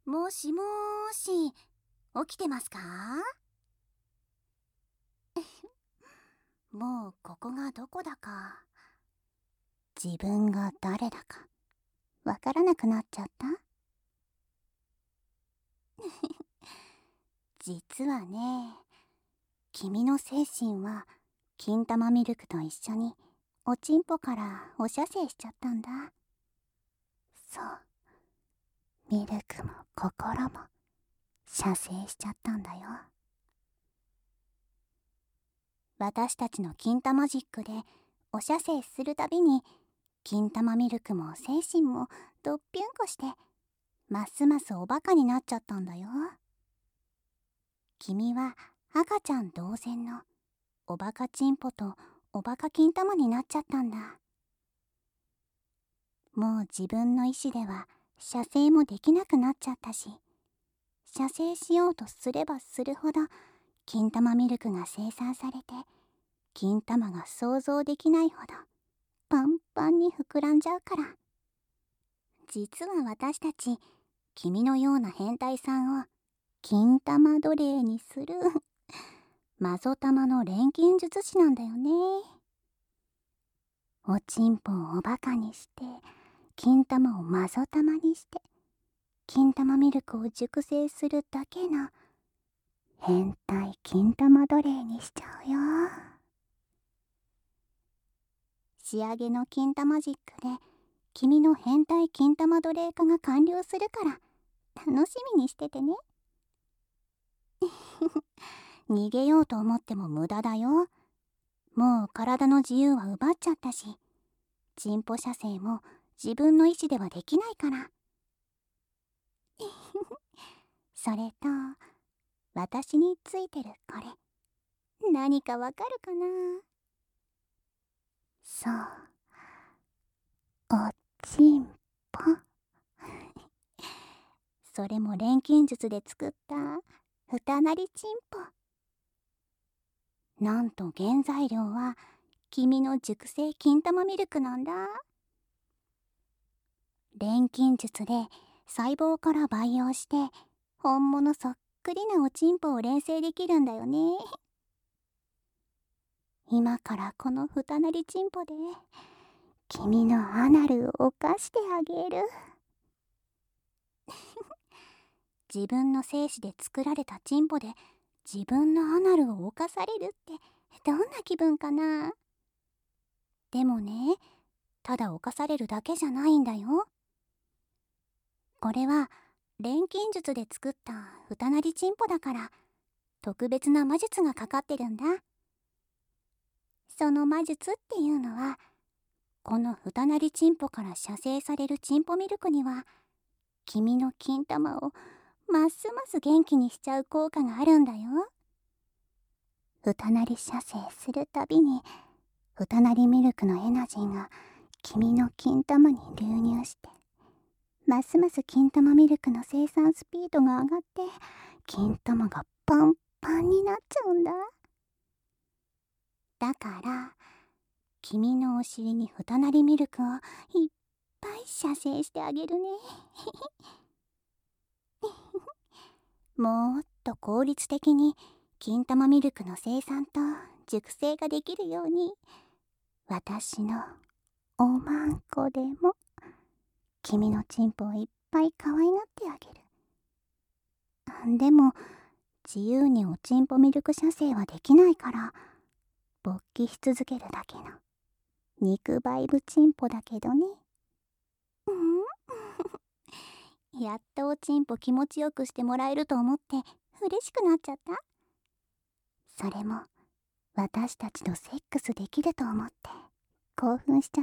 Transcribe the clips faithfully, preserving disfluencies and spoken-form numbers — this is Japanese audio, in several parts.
もしもーし、起きてますか？もうここがどこだか、自分が誰だかわからなくなっちゃった。実はね、君の精神は金玉ミルクと一緒におちんぽからお射精しちゃったんだ。そう、ミルクも心も射精しちゃったんだよ。私たちの金玉ジックでお射精するたびに、金玉ミルクも精神もどっぴゅんこしてますますおバカになっちゃったんだよ。君は赤ちゃん同然のおバカチンポとおバカ金玉になっちゃったんだ。もう自分の意志では射精もできなくなっちゃったし、射精しようとすればするほど金玉ミルクが生産されて、金玉が想像できないほどパンパンに膨らんじゃうから。実は私たち、君のような変態さんを金玉奴隷にするマゾ玉の錬金術師なんだよね。おちんぽをおバカにして、金玉をマゾ玉にして、金玉ミルクを熟成するだけの変態金玉奴隷にしちゃうよ。仕上げの金玉ジックで君の変態金玉奴隷化が完了するから楽しみにしててね。逃げようと思っても無駄だよ。もう体の自由は奪っちゃったし、チンポ射精も自分の意志ではできないから。それと、私についてるこれ、何かわかるかな？そう、おちんぽ。それも錬金術で作ったふたなりチンポ。なんと原材料は君の熟成金玉ミルクなんだ。錬金術で細胞から培養して本物そっくりなおちんぽを錬成できるんだよね。今からこのふたなりチンポで君のアナルを犯してあげる。自分の精子で作られたチンポで自分のアナルを犯されるってどんな気分かな？でもね、ただ犯されるだけじゃないんだよ。これは錬金術で作ったふたなりチンポだから特別な魔術がかかってるんだ。その魔術っていうのは、このふたなりチンポから射精されるチンポミルクには君の金玉をますます元気にしちゃう効果があるんだよ。ふたなり射精するたびにふたなりミルクのエナジーが君の金玉に流入して、ますます金玉ミルクの生産スピードが上がって、金玉がパンパンになっちゃうんだ。だから君のお尻にふたなりミルクをいっぱい射精してあげるね。もっと効率的に金玉ミルクの生産と熟成ができるように、私のおまんこでも君のチンポをいっぱい可愛がってあげる。でも自由におちんぽミルク射精はできないから、勃起し続けるだけの肉バイブチンポだけどね。うんやっとおちんぽ気持ちよくしてもらえると思って嬉しくなっちゃった。それも私たちとセックスできると思って興奮しちゃった。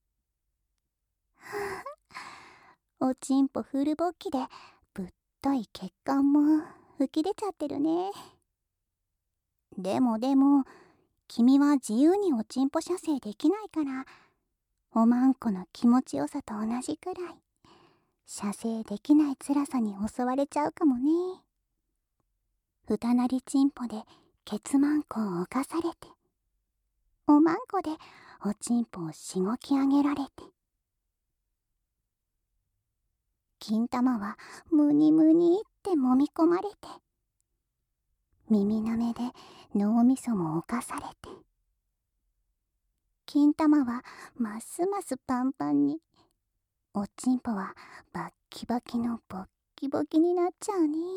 おちんぽフル勃起でぶっとい血管も吹き出ちゃってるね。でもでも君は自由におちんぽ射精できないから、おまんこの気持ちよさと同じくらい射精できない辛さに襲われちゃうかもね。ふたなりチンポでケツマンコを犯されて、おまんこでおちんぽをしごき上げられて、 金玉はムニムニって揉み込まれて、耳なめで脳みそも侵されて、金玉はますますパンパンに、おちんぽはバッキバキのボッキボキになっちゃうね。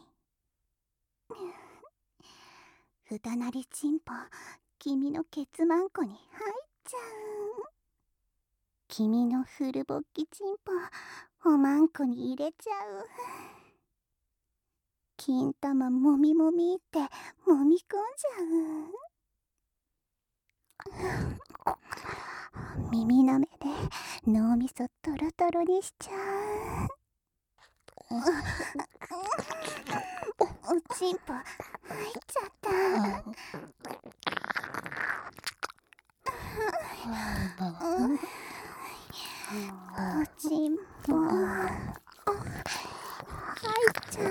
ふたなりちんぽ、君のケツマンコに入っちゃう。君のフルボッキちんぽ、おまんこに入れちゃう。金玉もみもみってもみ込んじゃう。耳なめで脳みそトロトロにしちゃう。おちんぽ入っちゃった。おちんぽ入っちゃった。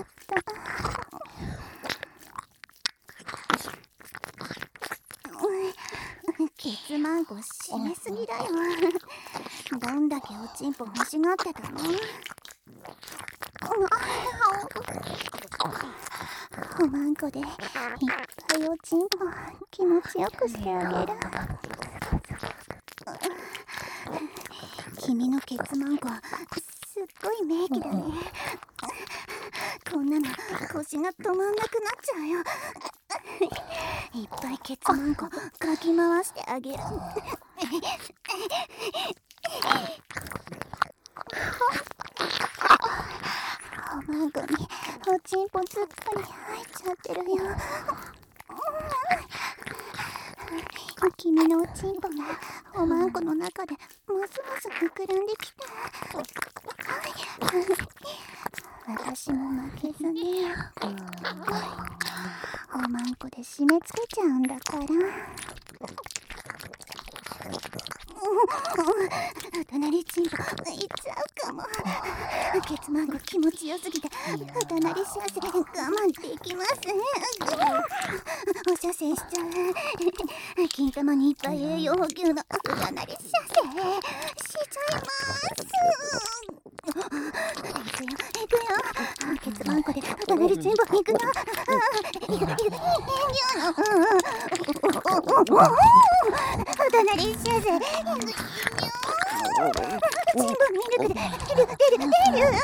ケツマンコ締めすぎだよ。どんだけおちんぽ欲しがってたの？おまんこでいっぱいおちんぽ気持ちよくしてあげる。君のケツマンコすっごい名器だね。こんなの腰が止まんなくなっちゃうよ。いっぱいケツマンコかき回してあげる。おまんこにおちんぽずっぽり入っちゃってるよ。君のおちんぽがおまんこの中でますます膨らんできた。私も負けずにおまんこで締め付けちゃうんだから。ふたなりちんぽいっちゃうかも。ケツマンコ気持ちよすぎてふたなり射精我慢できません。お射精しちゃう。金玉にいっぱい栄養補給のふたなり射精しちゃいます。いくよいくよ。ケツマンコでふたなりちんぽいくよ。いくいくいくよ。ふたなり射精。チンポミルクで出る出る出る。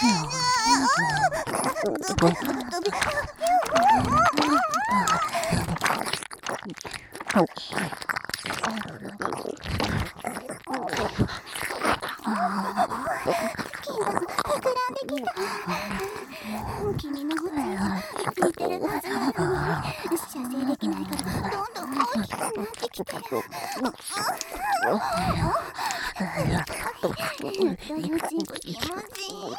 君の方が似てるはずなのに射精できないからどんどん大きくなってきてる。やっというチンポ気持ちいい。なんで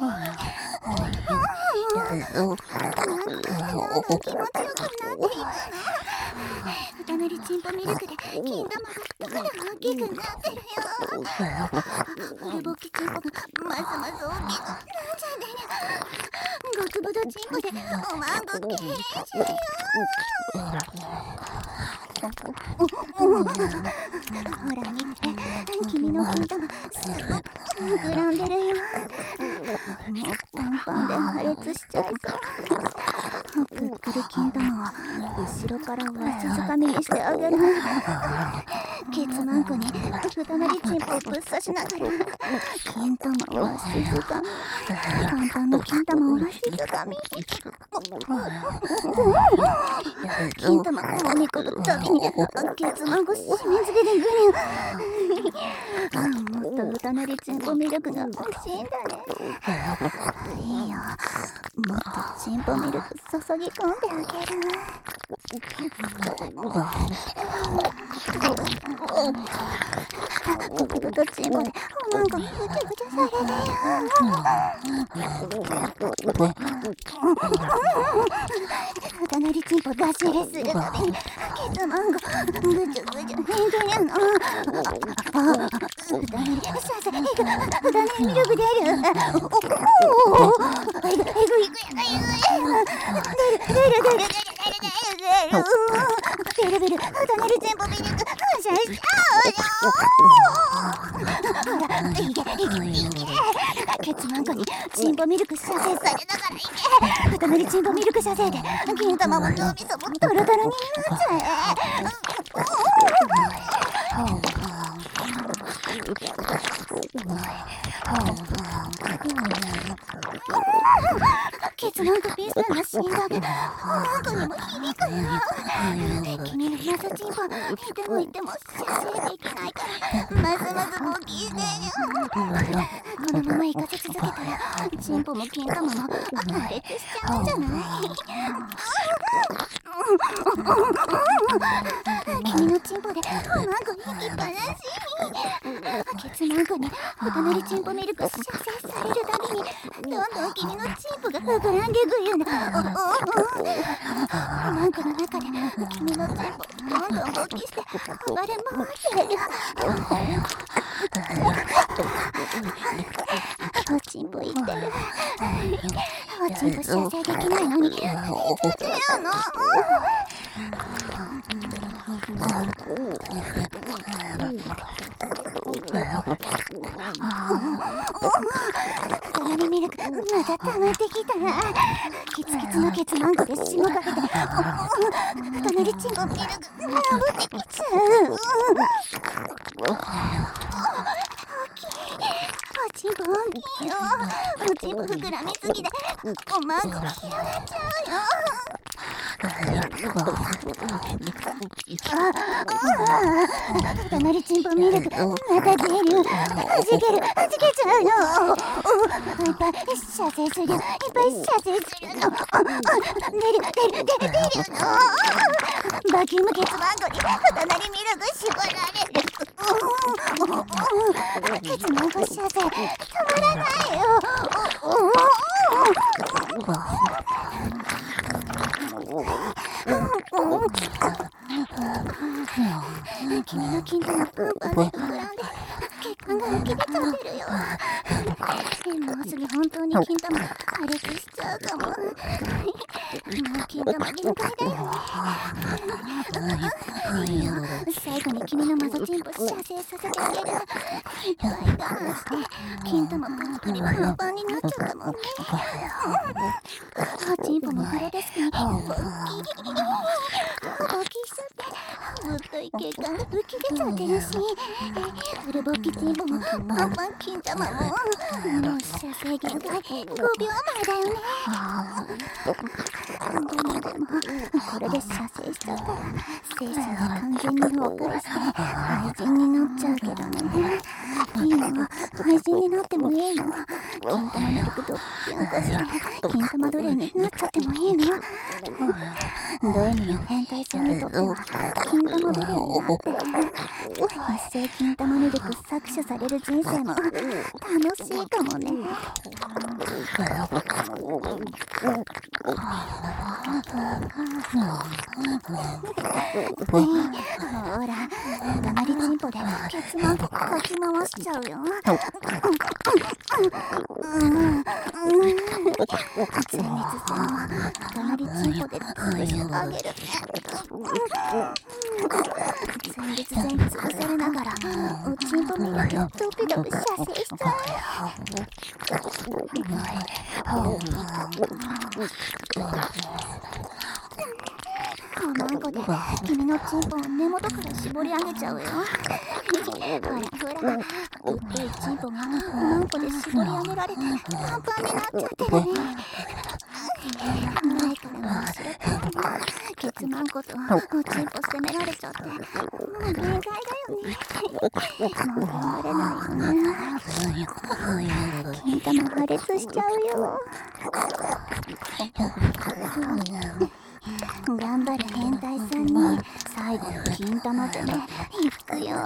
気持ちよくなっていくの？ふたなりチンポミルクで金玉がだから大きくなってるよ。フルボッキチンポがますます大きくなっちゃってる。極太チンポでおまんこけーしよ。ほら見て、君の金玉すごく膨らんでるよ。もうパンパンで破裂しちゃいそう。ぷっくり金玉は後ろからわしづかみにしてあげる。ケツマンコにふたなりチンポをぶっ刺しながら金玉をわしづかみ、パンパンの金玉をわしづかみ。金玉を揉み込むたびにケツマンコ締め付けてくる。もっとふたなりチンポミルクが欲しいんだね。いいよ、もっとチンポミルク注ぎ込んであげる。極太チンポでおまんこにぐちゃぐちゃされてよ。ふたなりチンポ出し入れするたびにケツマンコぐちゃぐちゃねぐりゃの。ふたなり射精いく。ふたなりミルク出る。おおいくいくいくいく。出る出る出る出る出る出る出る。ベルベルふたなりチンポミルク噴射しちゃうよ。ほらいけいけいけ。ケケツなんかにチンポミルク射精されながらいけ。ふたのりチンポミルク射精で金玉も脳みそもドロドロになっちゃえ。ケツなんかピスタな死んだけどなんかにも響くな。君のマサチンポいてもいても射精できないからますます大きいね。このまま行かせ続けたらチンポも金玉も破裂しちゃうんじゃない？君のチンポでなんかにっぱなし。ケツなんかにふたのりチンポミルク射精されるたびにどんどん君のチンポが膨らんでいくような。なんかの中で君のチンポどんどん勃起して暴れ回ってる。おちんぽ言ってる。おちんぽ射精できないのに見せてよの。ふたのりミルクまた溜まってきたな。キツキツのケツマンコでしもかけてふたのりチンポミルクなぶってきちゃう。おちんぽ大きいよ。おちんぽ膨らみすぎておまんこ広がっちゃうよ。ふたのりチンポミルクまた出る。はじけるはじけちゃうよ。いっぱい射精するいっぱい射精するの。出る出る出る出るの。バキュームケツマンコにふたのりミルク絞られる。ケツマンコ射精止まらないよ。君の金玉パンパンで膨らんで血管が浮き出ちゃってるよ。もうすぐ本当に金玉破裂しちゃうかも。もう金玉限界だよね。最後に君のマゾチンポ射精させてあげる。いっぱい我慢して金玉パンパンにパンパンになっちゃったもんね。おちんぽもフロデスクに勃起勃起しちゃってずっとい血管が浮き出ちゃってるし、フル勃起チンポもパンパン金玉ももう射精限界ごびょうまえだよね。でもでもこれで射精しちゃったら精子が完全に崩壊して廃人になっちゃうけどね。いいの？廃人になってもいいの？金玉ミルクとピョンコして金玉奴隷になっちゃってもいいの？ド M の変態さんにとっては金玉奴隷になって発生金玉ミルク搾取される人生も楽しいかもね。ほらたまりチンポでケツマンコかき回しちゃうよ。ついにつさんたまりチンポで潰してあげる。前日前に潰されながらおちんぽミルクドピドピ射精しちゃうよ。おまんこで君のチンポを根元から絞り上げちゃうよ。ほらほらぶっといチンポがおまんこで絞り上げられてパンパンになっちゃってるね。前から後ろからケツマンコとおちんぽ攻められちゃってもう限界だよね。もう頑張れないよね。金玉破裂しちゃうよ。頑張る変態さんに最後の金玉攻めいくよ。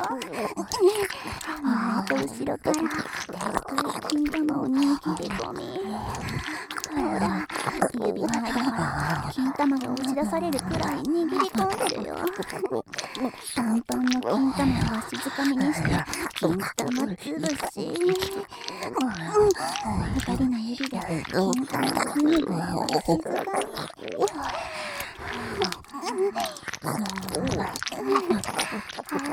前と後ろから金玉を握り込み、ほら指の間から金玉が押し出されるくらい握り込んでるよ。パンパンの金玉をわしづかみにして金玉つぶし、二人の指で金玉をぐりぐりわしづかみ、この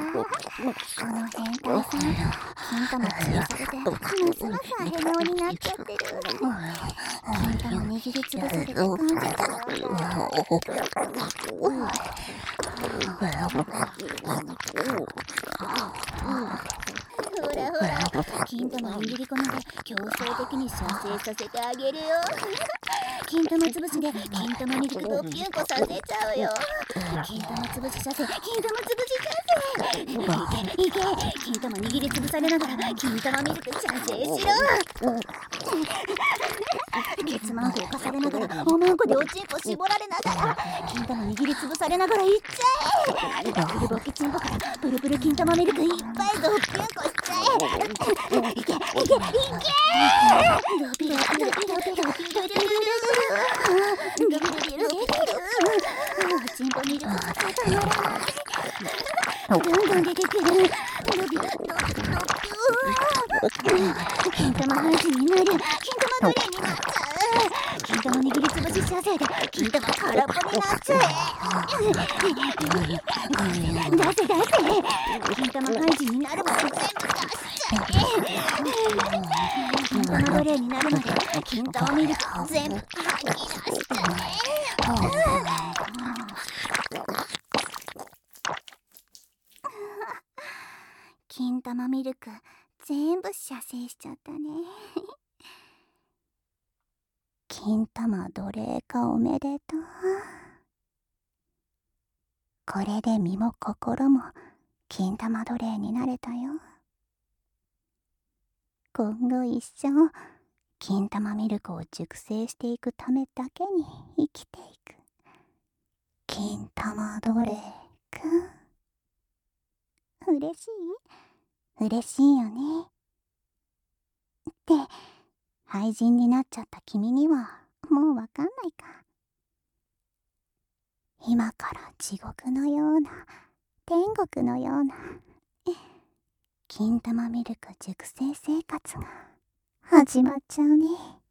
変態さん金玉つぶされてますますアヘ顔になっちゃっってる。金玉握りつぶされて感じた。ほらほら、金玉握り込みで強制的に射精させてあげるよ。金玉つぶしで金玉ミルクドッピュンコさせちゃうよ。金玉つぶし射精、金玉つぶし射精。いけいけ、金玉握りつぶされながら金玉ミルク射精しろ。ケツマンフ浮かされながらおまんこでおちんこ絞られながら金玉握りつぶされながらいっちゃえ。フルボッキチンポからプルプル金玉ミルクいっぱいドッピュンコしちゃえ。いけいけいけ、ドビドビドビドビドビドビドビドビドビドビチンポミルクが固まらない。どんどん出てくる。ドビドビドビ金玉配信になる。金玉ドリアになっちゃう。金玉握りつぶし射精で金玉空っぽになっちゃえ。出せ出せ。金玉配信になるまで全部出しちゃえ。金玉ドレーになるまで金玉ミルク全部吐き出しちゃえ。金玉ミルク全部射精しちゃったね。金玉奴隷化おめでとう。これで身も心も金玉奴隷になれたよ。今後一生金玉ミルクを熟成していくためだけに生きていく金玉奴隷くん。嬉しい？嬉しいよね。って廃人になっちゃった君にはもうわかんないか。今から地獄のような天国のような金玉ミルク熟成生活が始まっちゃうね。